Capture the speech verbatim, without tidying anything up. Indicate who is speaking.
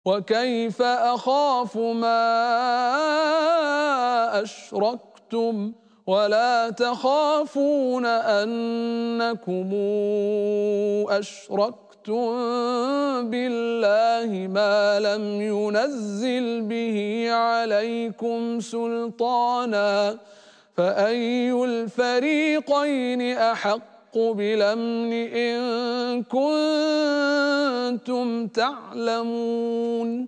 Speaker 1: وكيف أخاف ما أشركتم ولا تخافون أنكم أشركتم بالله ما لم ينزل به عليكم سلطانا فأي الفريقين أحق بالأمن إن كنتم تعلمون